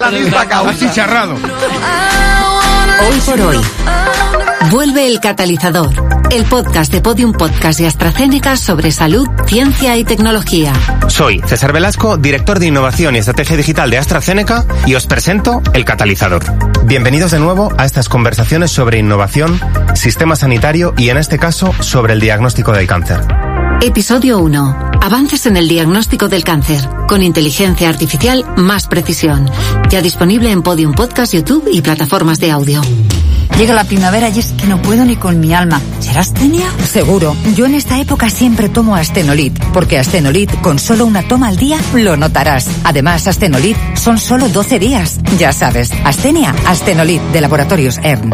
la misma causa. Achicharrado. Hoy por hoy. Vuelve El Catalizador, el podcast de Podium Podcast y AstraZeneca sobre salud, ciencia y tecnología. Soy César Velasco, director de Innovación y Estrategia Digital de AstraZeneca, y os presento El Catalizador. Bienvenidos de nuevo a estas conversaciones sobre innovación, sistema sanitario y, en este caso, sobre el diagnóstico del cáncer. Episodio 1. Avances en el diagnóstico del cáncer. Con inteligencia artificial, más precisión. Ya disponible en Podium Podcast, YouTube y plataformas de audio. Llega la primavera y es que no puedo ni con mi alma. ¿Será astenia? Seguro. Yo en esta época siempre tomo Astenolit, porque Astenolit con solo una toma al día lo notarás. Además, Astenolit son solo 12 días. Ya sabes, Astenia, Astenolit de Laboratorios ERN.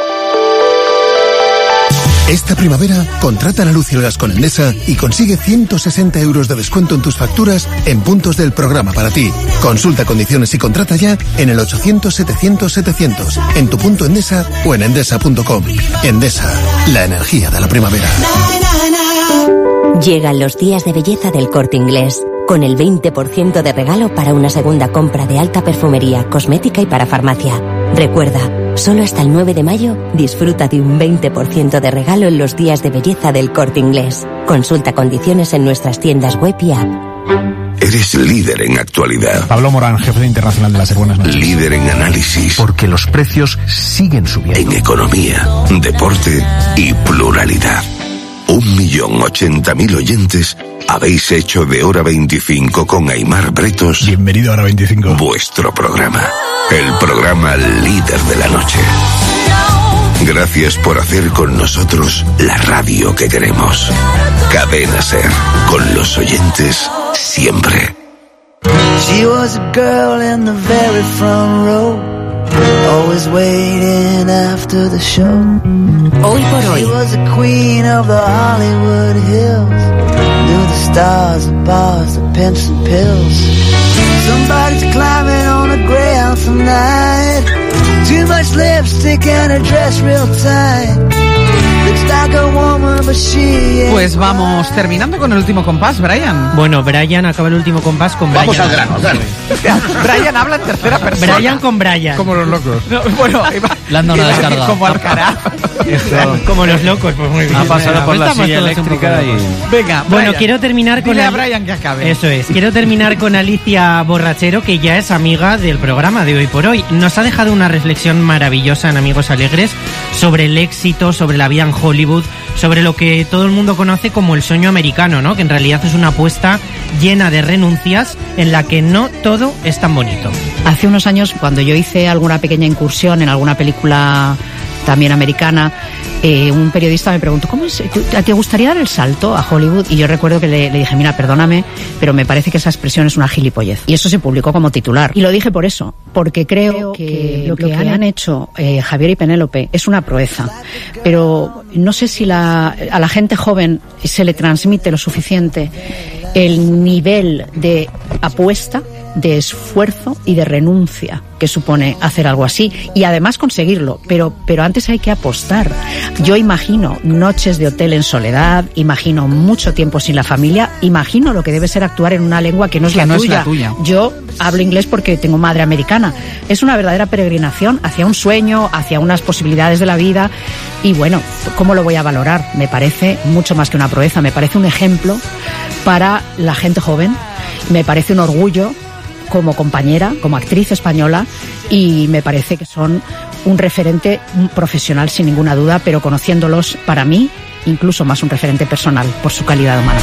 Esta primavera, contrata la luz y el gas con Endesa y consigue 160 euros de descuento en tus facturas en puntos del programa para ti. Consulta condiciones y contrata ya en el 800-700-700, en tu punto Endesa o en endesa.com. Endesa, la energía de la primavera. Llegan los días de belleza del Corte Inglés, con el 20% de regalo para una segunda compra de alta perfumería, cosmética y para farmacia. Recuerda, solo hasta el 9 de mayo disfruta de un 20% de regalo en los días de belleza del Corte Inglés. Consulta condiciones en nuestras tiendas web y app. Eres líder en actualidad. Pablo Morán, jefe de Internacional de las Buenas Noches. Líder en análisis. Porque los precios siguen subiendo. En economía, deporte y pluralidad. 1.080.000 oyentes habéis hecho de Hora 25 con Aimar Bretos. Bienvenido a Hora 25. Vuestro programa. El programa líder de la noche. Gracias por hacer con nosotros la radio que queremos. Cadena Ser. Con los oyentes siempre. She was a girl in the very front row, always waiting after the show. Hoy por hoy. She was the queen of the Hollywood Hills, knew the stars, the bars, the pimps and pills. Somebody's climbing on a Greyhound tonight. Too much lipstick and a dress real tight. Pues vamos terminando con el último compás, Brian. Bueno, Brian acaba el último compás con Brian. Vamos al grano, dale. Brian habla en tercera persona. Brian con Brian. Como los locos. No, bueno, la han dado una descarga. Como Alcaraz. Como los locos, pues muy bien. Ha pasado por la silla eléctrica y... Venga, bueno, Brian, quiero terminar con... Dile a Brian que acabe. Eso es. Quiero terminar con Alicia Borrachero, que ya es amiga del programa de Hoy por Hoy. Nos ha dejado una reflexión maravillosa en Amigos Alegres sobre el éxito, sobre la vida en Hollywood, sobre lo que todo el mundo conoce como el sueño americano, ¿no? Que en realidad es una apuesta llena de renuncias en la que no todo es tan bonito. Hace unos años, cuando yo hice alguna pequeña incursión en alguna película también americana, un periodista me preguntó, ¿cómo es? ¿Te gustaría dar el salto a Hollywood? Y yo recuerdo que le dije, mira, perdóname, pero me parece que esa expresión es una gilipollez. Y eso se publicó como titular. Y lo dije por eso, porque creo que lo que han hecho Javier y Penélope es una proeza. Pero no sé si a la gente joven se le transmite lo suficiente el nivel de apuesta, de esfuerzo y de renuncia que supone hacer algo así y además conseguirlo, pero antes hay que apostar. Yo imagino noches de hotel en soledad, imagino mucho tiempo sin la familia, imagino lo que debe ser actuar en una lengua que no es la tuya. Yo hablo inglés porque tengo madre americana. Es una verdadera peregrinación hacia un sueño, hacia unas posibilidades de la vida y bueno, ¿cómo lo voy a valorar? Me parece mucho más que una proeza, me parece un ejemplo para la gente joven, me parece un orgullo como compañera, como actriz española y me parece que son un referente profesional sin ninguna duda, pero conociéndolos para mí incluso más un referente personal por su calidad humana.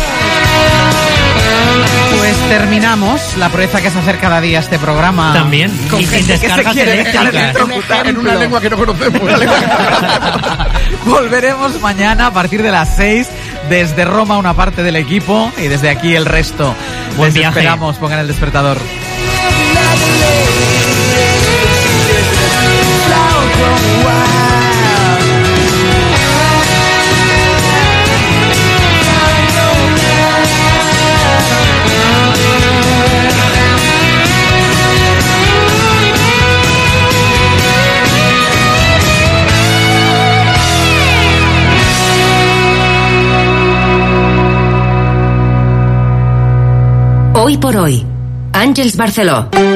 Pues terminamos la proeza que es hacer cada día este programa. También. Con y gente sin descargas eléctricas. En una lengua que no conocemos. Volveremos mañana a partir de las 6 desde Roma una parte del equipo y desde aquí el resto. Buen Les viaje. esperamos, pongan el despertador. Hoy por hoy. Àngels Barceló.